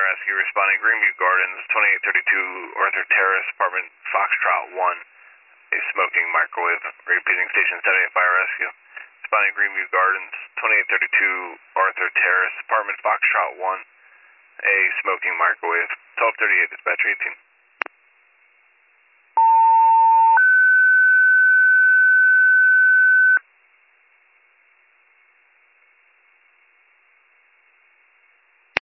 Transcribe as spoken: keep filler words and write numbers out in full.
Rescue responding Greenview Gardens, twenty-eight thirty-two Arthur Terrace, apartment Foxtrot one, a smoking microwave. Repeating station seventy-eight Fire Rescue. Responding Greenview Gardens, twenty-eight thirty-two Arthur Terrace, apartment Foxtrot one, a smoking microwave. twelve thirty-eight, dispatcher eighteen.